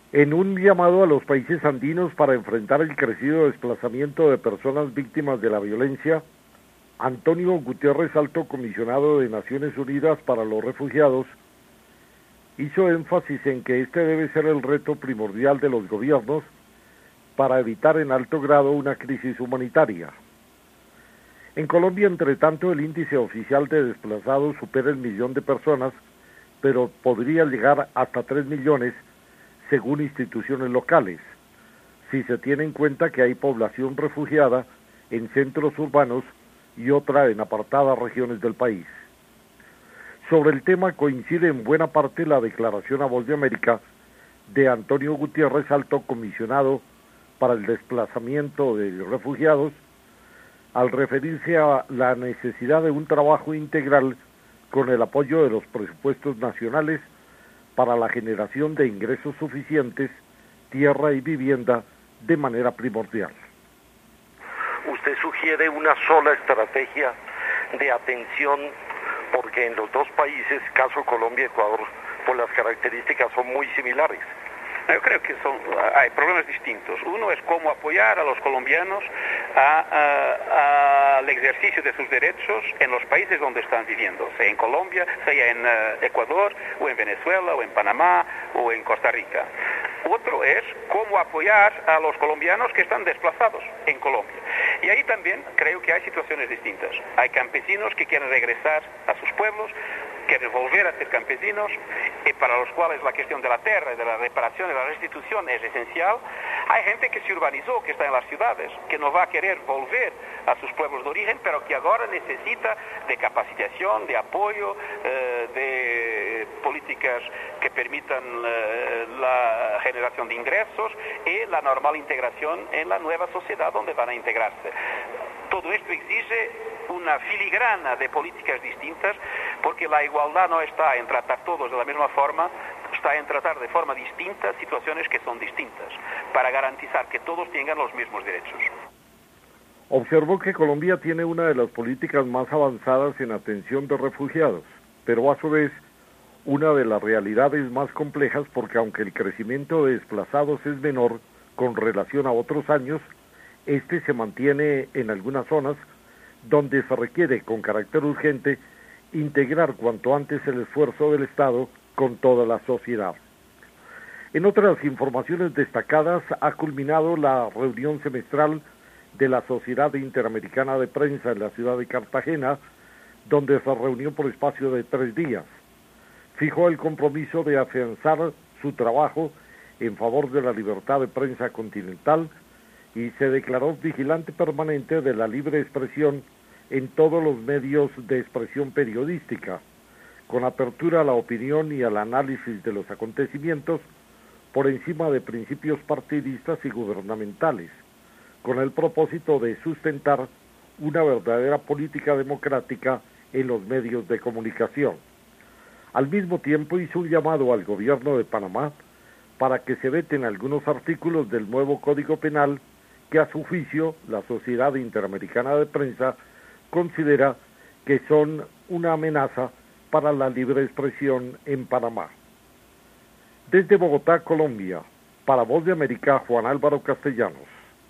En un llamado a los países andinos para enfrentar el crecido desplazamiento de personas víctimas de la violencia, Antonio Guterres, alto comisionado de Naciones Unidas para los Refugiados, hizo énfasis en que este debe ser el reto primordial de los gobiernos para evitar en alto grado una crisis humanitaria. En Colombia, entre tanto, el índice oficial de desplazados supera el 1.000.000 de personas, pero podría llegar hasta 3 millones según instituciones locales, si se tiene en cuenta que hay población refugiada en centros urbanos y otra en apartadas regiones del país. Sobre el tema coincide en buena parte la declaración a Voz de América de Antonio Guterres, alto comisionado para el desplazamiento de refugiados, al referirse a la necesidad de un trabajo integral con el apoyo de los presupuestos nacionales para la generación de ingresos suficientes, tierra y vivienda de manera primordial. Usted sugiere una sola estrategia de atención, porque en los dos países, caso Colombia y Ecuador, por las características son muy similares. Yo creo que hay problemas distintos. Uno es cómo apoyar a los colombianos al ejercicio de sus derechos en los países donde están viviendo, sea en Colombia, sea en Ecuador, o en Venezuela, o en Panamá, o en Costa Rica. Otro es cómo apoyar a los colombianos que están desplazados en Colombia. Y ahí también creo que hay situaciones distintas. Hay campesinos que quieren regresar a sus pueblos, quieren volver a ser campesinos, y para los cuales la cuestión de la tierra, de la reparación y la restitución es esencial. Hay gente que se urbanizó, que está en las ciudades, que no va a querer volver a sus pueblos de origen, pero que ahora necesita de capacitación, de apoyo, de políticas que permitan la generación de ingresos y la normal integración en la nueva sociedad donde van a integrarse. Todo esto exige una filigrana de políticas distintas, porque la igualdad no está en tratar todos de la misma forma, está en tratar de forma distinta situaciones que son distintas, para garantizar que todos tengan los mismos derechos. Observó que Colombia tiene una de las políticas más avanzadas en atención de refugiados, pero a su vez una de las realidades más complejas, porque aunque el crecimiento de desplazados es menor con relación a otros años, este se mantiene en algunas zonas donde se requiere con carácter urgente integrar cuanto antes el esfuerzo del Estado con toda la sociedad. En otras informaciones destacadas, ha culminado la reunión semestral de la Sociedad Interamericana de Prensa en la ciudad de Cartagena, donde se reunió por espacio de 3 días. Fijó el compromiso de afianzar su trabajo en favor de la libertad de prensa continental y se declaró vigilante permanente de la libre expresión en todos los medios de expresión periodística, con apertura a la opinión y al análisis de los acontecimientos por encima de principios partidistas y gubernamentales, con el propósito de sustentar una verdadera política democrática en los medios de comunicación. Al mismo tiempo hizo un llamado al gobierno de Panamá para que se veten algunos artículos del nuevo Código Penal que a su juicio la Sociedad Interamericana de Prensa considera que son una amenaza para la libre expresión en Panamá. Desde Bogotá, Colombia, para Voz de América, Juan Álvaro Castellanos.